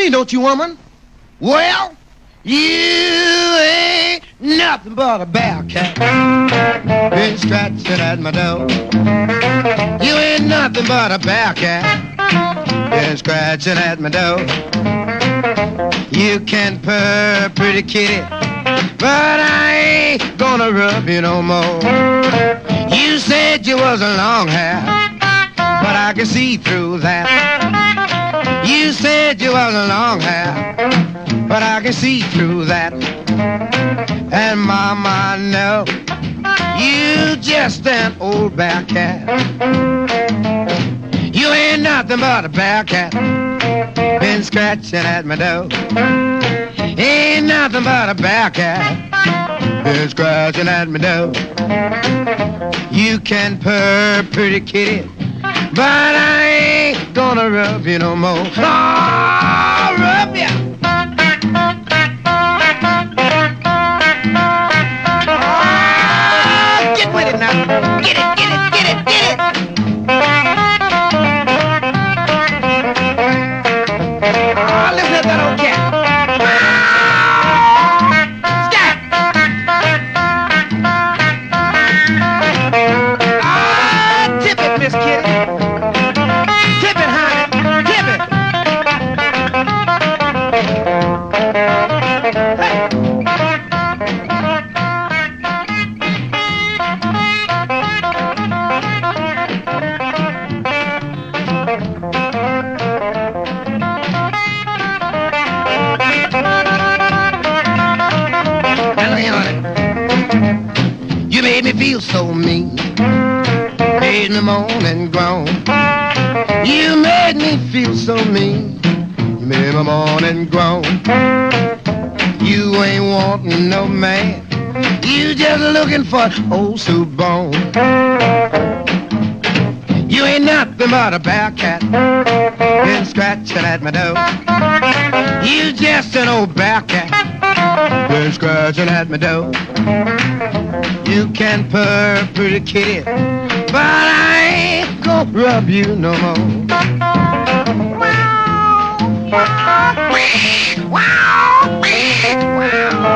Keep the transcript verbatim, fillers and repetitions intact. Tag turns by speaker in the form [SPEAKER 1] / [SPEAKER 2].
[SPEAKER 1] me, don't you, woman? Well, you ain't nothing but a bear cat. Been scratching at my door. You ain't nothing but a bear cat. Been scratching at my door. You can purr, pretty kitty, but I ain't gonna rub you no more. You said you was a long hair, but I can see through that. You said you was a long hair, but I can see through that. And mama, no, you just an old bear cat. You ain't nothing but a bear cat. Been scratching at my door. Ain't nothing but a bear cat. Been scratching at my door. You can purr, pretty kitty, but I ain't gonna rub you no more. Oh, rub ya. Oh, get with it now. Get it, get it, get it, get it. Oh, listen to that old cat. Scat. Ah, tip it, Miss Kitty. Tip it, honey. Tip it. You made me feel so mean, made me moan and groan. You made me feel so mean, you made me moan and groan. You ain't wanting no man, you just looking for old soup bone. You ain't nothing but a bear cat, been scratching at my door. You just an old bear cat, been scratching at my door. You can purr, pretty kitty, but I ain't gonna rub you no more. Wow, wow, wow, wow.